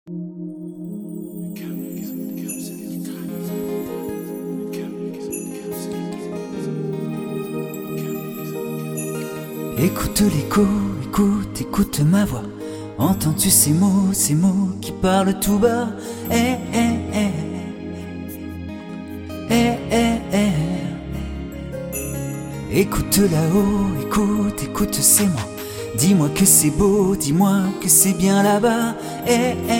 Écoute l'écho, écoute ma voix. Entends-tu ces mots qui parlent tout bas? Eh, eh, eh. Eh, eh, eh. Écoute là-haut, écoute, c'est moi. Dis-moi que c'est beau, dis-moi que c'est bien là-bas. Eh, eh.